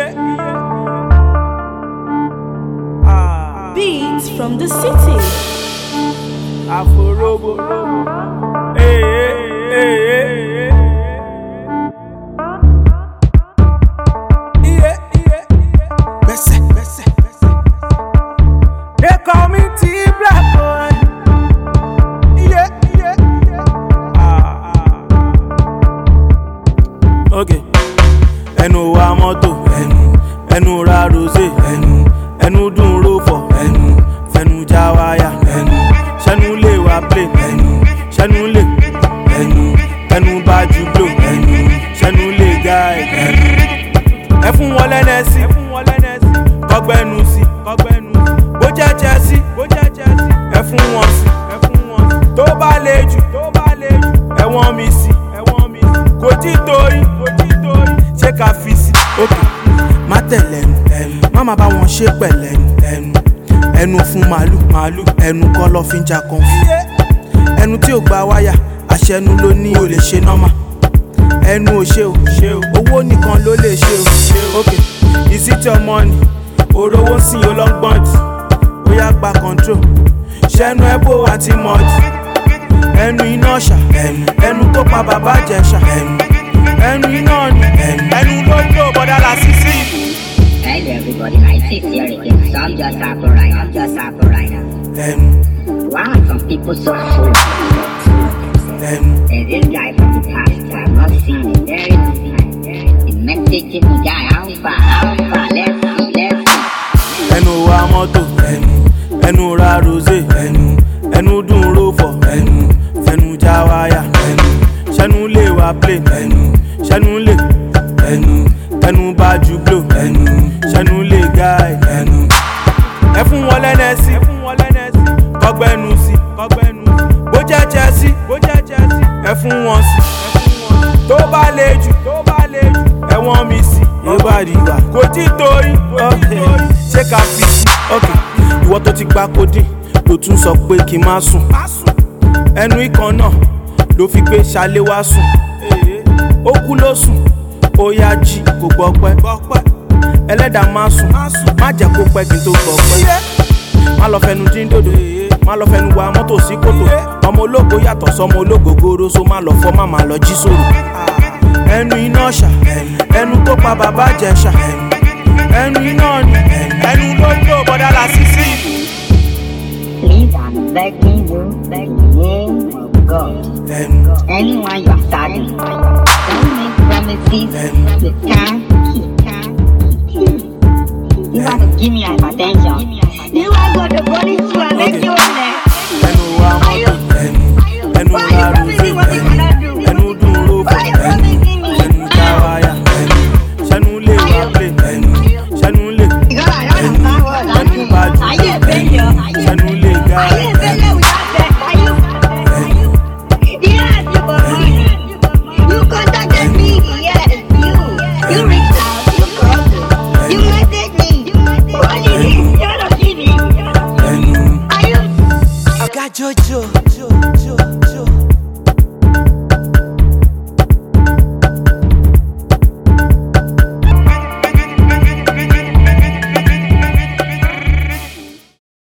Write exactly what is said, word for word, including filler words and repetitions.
Ah. Beats from the city. Aforobo. Hey, hey, hey, hey. Yeah, yeah, yeah. Bese, bese, bese. They call me T Black Boy. Yeah, yeah, yeah. Ah, ah. Okay. Ẹnu wa mọ́tò, ẹnu, ẹnu ra rosé, ẹnu, ẹnu dùn ro fọ, ẹnu, fẹnu já wáyà, ẹnu, ṣẹnu lè wá play, ẹnu, ṣẹnu lè, ẹnu, ẹnu bá ju blow, ẹnu, ṣẹnu lè guide, ẹnu. Ẹ fún wọn lẹ́nẹ̀sí, ẹ fún wọn lẹ́nẹ̀sí, kọ́gbẹ́nu sí, kọ́gbẹ́nu sí, bó jẹ́ Chelsea, bó jẹ́ Chelsea, ẹ fún wọn sí, ẹ fún wọn sí, tó bá le jù, tó bá le jù, ẹ wọ́n mi sí, ẹ wọ́n mi sí, kò tí torí, kò tí torí, ṣé ká fi sí. Okay. Má tẹ̀lé ẹnu, ẹnu, má má bá wọn ṣe pẹ̀lẹ́ ẹnu, ẹnu, ẹnu fún màálù, màálù, ẹnu kọ́ lọ́ fi ń jà kan fún. Ẹnu tí ò gba wáyà, àṣẹnu ló ní o lè ṣe nọ́mà. Ẹnu ò ṣe o, ṣe o, owó nìkan ló lè ṣe o. Okay, is it your money? Orówó sìn yóò lọ́gbọ̀n jù, ó yá gba control. Ṣẹ́nu ẹ̀bù àti mọ́ọ̀dù, ẹnu iná ṣà, ẹnu, ẹnu tó pa bàbá Ìjẹ̀ṣà, ẹnu, ẹnu iná ni, ẹnu, ẹnu ló jó bọ́dá la sí sí. Hello everybody, I sit here again, so I'm just happy right now, I'm just happy right now. Ẹnu, Wow, some people so full of ẹnu, There's this guy from the past, I've not seen him, there is he. The message me guy, how far, how far, let's see, let's see. ẹnu wa mọ́tò, ẹnu, ẹnu ra rosé, ẹnu, ẹnu dùn ro fọ, ẹnu, fẹnu já wáyà, ẹnu, ṣẹnu lè wá play, ẹnu, ṣẹnu lè, ẹnu, ẹnu bá ju blow, ẹnu, ṣẹnu lè guide, ẹnu. Ẹ fún wọn lẹ́nẹ̀sí, ẹ fún wọn lẹ́nẹ̀sí, kọ́gbẹ́nu sí, kọ́gbẹ́nu sí, bó jẹ́ Chelsea, bó jẹ́ Chelsea, ẹ fún wọn sí, ẹ fún wọn sí, tó bá le jù, tó bá le jù, ẹ wọ́n mi sí, ìbàdí ìgbà, kò tí torí, kò tí torí, ṣé ká fi sí. Okay, ìwọ tó ti gba codeine, ló tún sọ pé kí n má sùn, ẹnu ikàn náà ló fi gbé ṣalé wá sùn, ó kú ló sùn, ó yá jí kò gbọ́ pẹ́, ẹlẹ́dàá má sùn, má jẹ́ kó pẹ́ kí n tó gbọ́ pẹ́. Má lọ fẹnu dín dòdò, má lọ fẹnu wa mọ́tò sí kòtò, ọmọ ológo yàtọ̀ sọmọ ológo goro, so má lọ fọ́ má má lọ jí sòrò. Ẹnu iná ṣà, ẹnu tó pa bàbá Ìjẹ̀ṣà, ẹnu iná ni, ẹnu ló jó bọ́dá la sí sí. Please, I'm begging you, begging you, oh God. Ẹnu, Anyone you are starting, don't make promises you can't keep. You want to give me hypertension. You want to go to body to and make you on there. ẹnu wa mọ́tò, ẹnu, ẹnu ra rosé, ẹnu, ẹnu dùn ro fọ, ẹnu, ẹnu já wáyà, ẹnu, ṣẹnu lè wá play, ẹnu, ṣẹnu lè, Because I don't understand what I'm ẹnu bá ju, Are you a failure? ṣẹnu lè ga, Are you a failure without that? Are you? ẹnu, Yes, you for money. You contacted me. Yes, you. You reached out. You called me. You messaged me. What is it? You're not kidding. ẹnu. Are you? I got Jojo.